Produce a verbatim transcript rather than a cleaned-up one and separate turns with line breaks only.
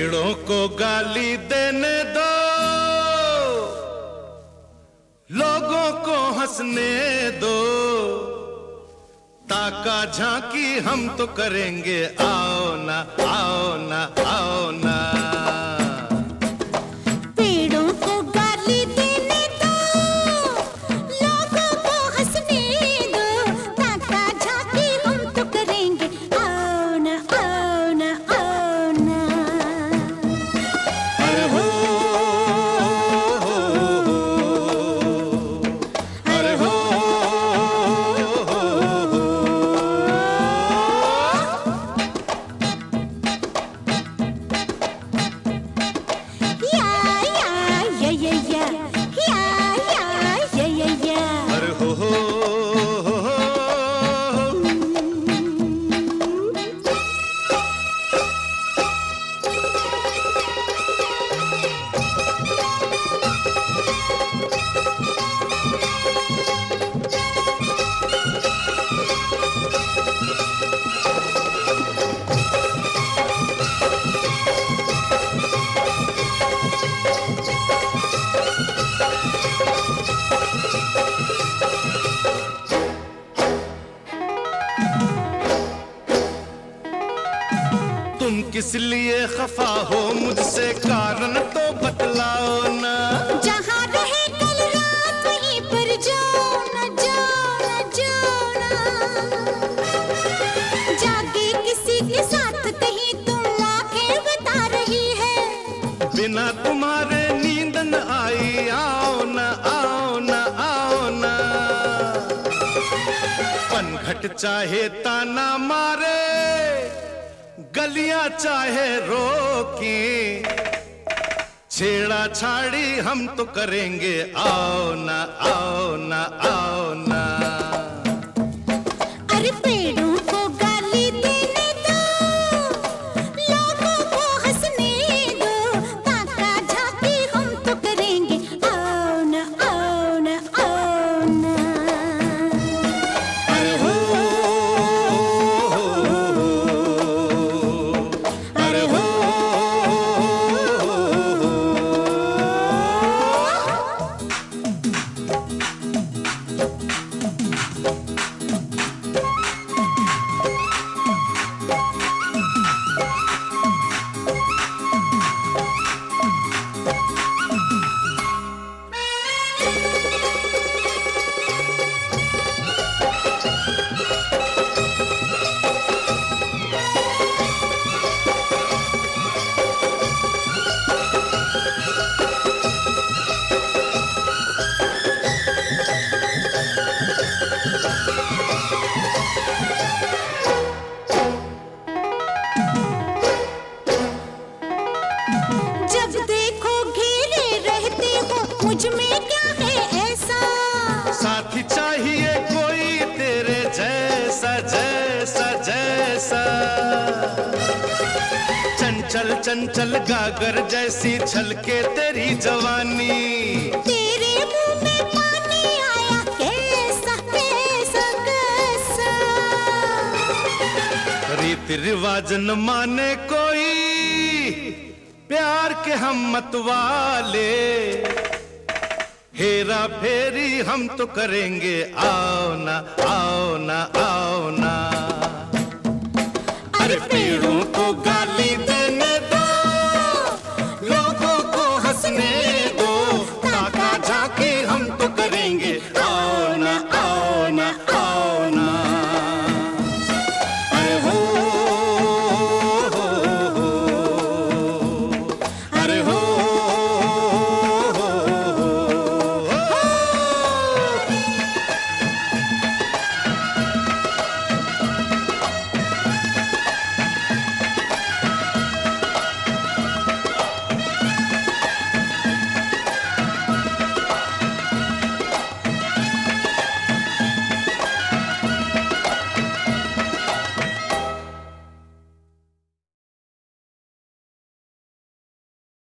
पेड़ों को गाली देने दो, लोगों को हंसने दो, ताका झांकी हम तो करेंगे, आओ ना आओ ना आओ ना।
पेड़ों को गाली देने दो, लोगों को हंसने दो, ताका झांकी हम तो करेंगे, आओ ना आओ ना आओ ना।
अरे हो अरे हो तुम किस लिए खफा हो मुझसे, कारण तो बतलाओ ना।
जहाँ रहे कल रात वहीं पर जाओ ना जाओ ना जाओ ना। जागे किसी के साथ कहीं तुम आंखें बता रही है,
बिना तुम्हारे नींद न आई, आओ ना आओ ना आओ ना। पनघट चाहे ताना मारे, गलियां चाहे रोकी, छेड़ा छाड़ी हम तो करेंगे, आओ ना आओ ना आओ ना।
अरे पेड़ों को गाली देने दो, लोगों को हंसने दो, ताका झांकी हम तो करेंगे, आओ ना आओ ना आओ ना।
अरे हो अरे हो
जब देखो घेरे रहते हो, मुझ में क्या है ऐसा,
साथी चाहिए कोई तेरे जैसा जैसा जैसा। चंचल चंचल गागर जैसी छलके तेरी जवानी,
तेरे मुंह में पानी आया कैसा कैसा कैसा।
रीति रिवाज न माने कोई, प्यार के हम मत वाले, हेरा फेरी हम तो करेंगे, आओ ना आओ ना आओ ना। अरे पेड़ों को